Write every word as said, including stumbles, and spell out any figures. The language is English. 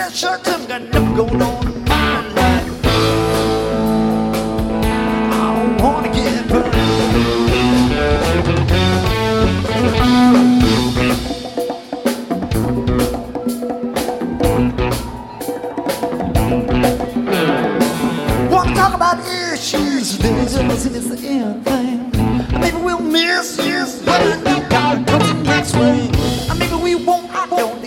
that short term got nothing going on in my life. I don't wanna get burned. Wanna talk about issues, there's almost in the end thing. Maybe we'll miss you when the car comes next way. Maybe we won't, I don't